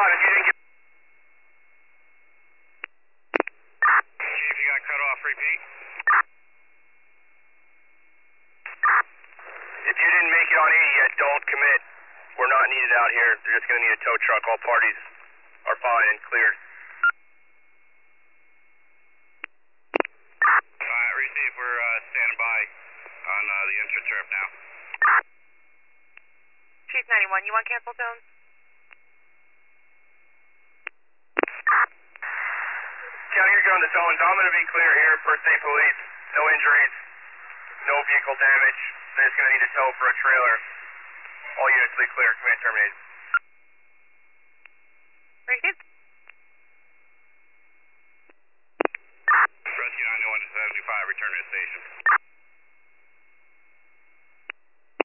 if you didn't get... Chief, you got cut off. Repeat. If you didn't make it on 80 yet, don't commit. We're not needed out here. They're just going to need a tow truck. All parties are fine and cleared. Receive. We're standing by on the intra-trip now. Chief 91, you want cancel tones? County, you're on the zones. I'm going to be clear here. First State Police. No injuries. No vehicle damage. They're just going to need a tow for a trailer. All units will be clear. Command terminated. Receive. Rescue 91 to 75. Return to the station.